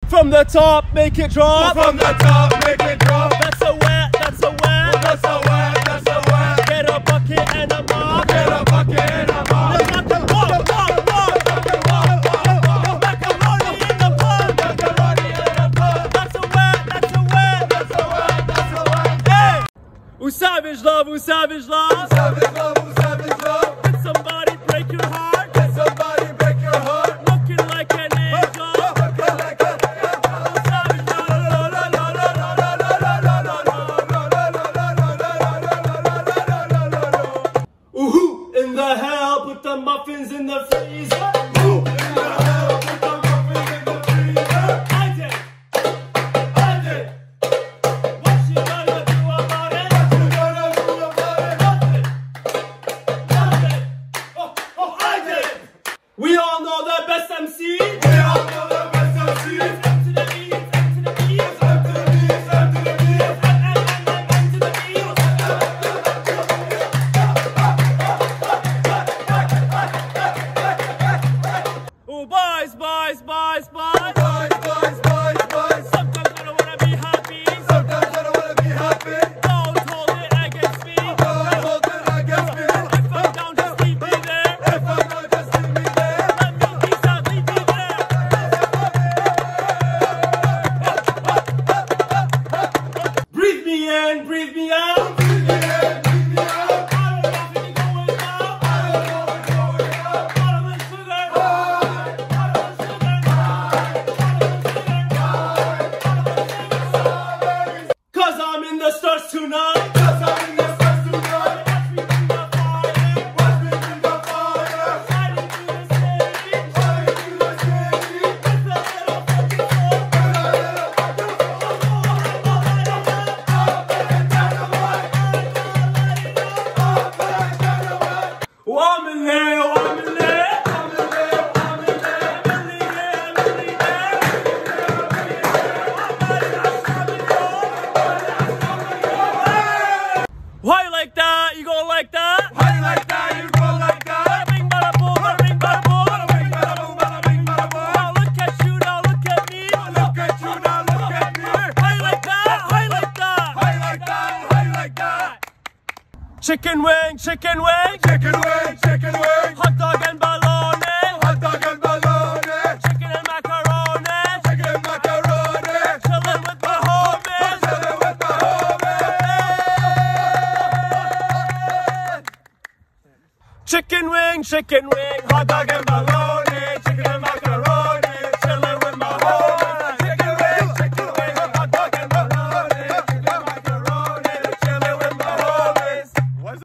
From the top, make it drop. From the top, make it drop. That's a wet, that's a wet. That's a wet, that's a wet. Get a bucket and a mop. Get a bucket and a mop. Let's rock and walk, walk, walk. Macaroni in the pot. Macaroni in the pot. That's a wet, that's a wet. That's a wet, that's a wet. Hey! Who savage love, who savage love? Savage love, savage love. Did somebody break your heart? Did somebody break your heart? Looking like an angel. Looking like an Savage love. Ooh, in the hell, put the muffins in the freezer. Ooh, in the hell, put the muffins in the freezer. I did. I did. What you gonna do about it? What you gonna do about it? Nothing. Nothing. Oh, I did. We all know the best MC. We all know the best MCs. M to the E, M to the E, M to the B, M to the B. M to the E. Oh, boys, boys, boys, boys. Boys, boys, boys, boys. Sometimes I don't wanna be happy. Sometimes I don't wanna be happy. Don't hold it against me. Don't hold it against me. If I'm down, just leave me there. If I'm not, just leave me there. Let me be sad, leave me there. Breathe me in, breathe me out. Breathe me in, breathe me out. I don't know if it's going out. I don't know what's going on. Watermelon sugar. Watermelon sugar. Strawberries. 'Cause I'm in the stars tonight. 'Cause I'm in the stars tonight. Watch me bring the fire. Watch me bring the fire. Riding through the city. Flying through the city. With a little fucking soul. Oh, I'm in there, oh, I'm in there. I'm in there. Why you like that? You gonna like that? How you like that? You go like that? Bada bing, bada boom, bada bing, bada boom. Bada bing, bada boom, bada bing, bada boom. Now look at you, now look at me. Look at you now, look at me. How you like that? How you like that? How you like that? How you like that? Chicken wing, chicken wing. Chicken wing, chicken wing. Hot dog and bologna. Hot dog and bologna. Chicken and macaroni. Chicken macaroni. Chillin' with the homies. Chillin' with the homies. Chicken wing, hot dog and